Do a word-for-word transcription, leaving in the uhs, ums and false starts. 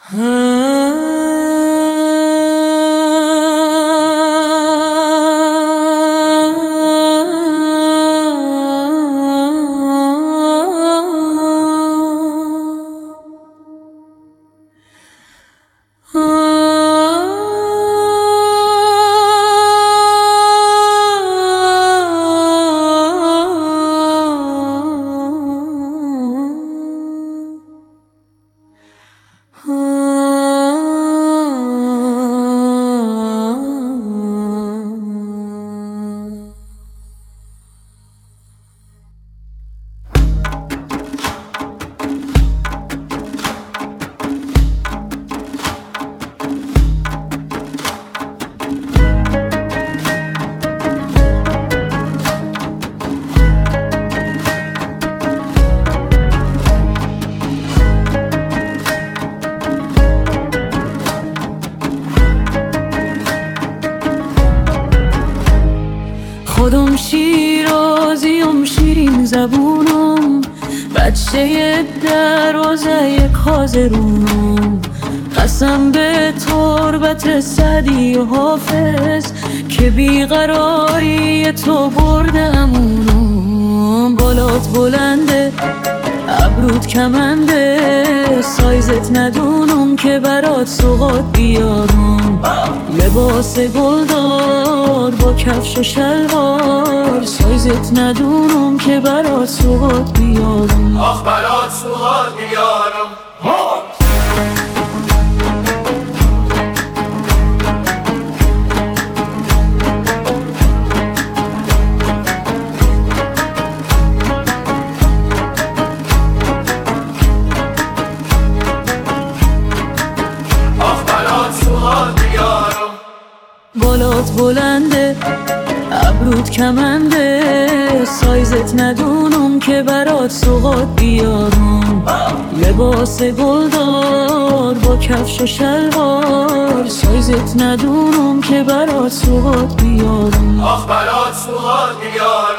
خودم شیرازیم، شیرین زبونم، بچه دروازه کازرونم. قسم به تربت سعدی و حافظ که بیقراری تو برده امونم. بالات بلنده، ابرود کمنده، سایزت ندونم که برات سوغات بیارم. لباس گلدار با کفش و شلوار، سایزت ندونم که برات سوغات بیارم. آخ برات سوغات بیارم. بالات بلنده، ابرود کمنده، سایزت ندونم که برات سوغات بیارم. لباس گلدار با کفش و شلوار، سایزت ندونم که برات سوغات بیارم. آخ برات سوغات بیارم.